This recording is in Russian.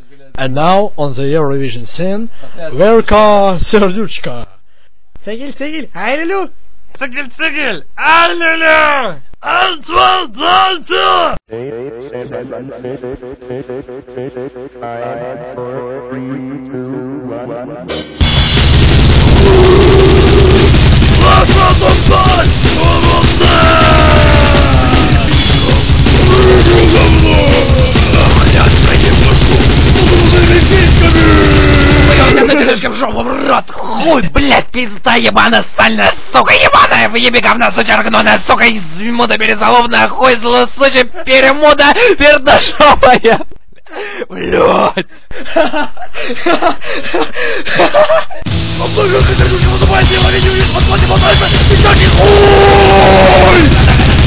And now on the Eurovision scene, Verka Serduchka. Segil, Aylulu. Segil, Aylulu. Alto. 8, 7, 6, 5, 4, 3, 2, 1. Хуй, блядь, пизда ебаная, сальная, сука ебаная, въеби говна, сучара гнойная, сука, измуда перезаловная, хуй злосучая, перемуда, пердошопая. Блядь. Обложу, ты не забывай, дело, видео, подходи, подходи, хуй!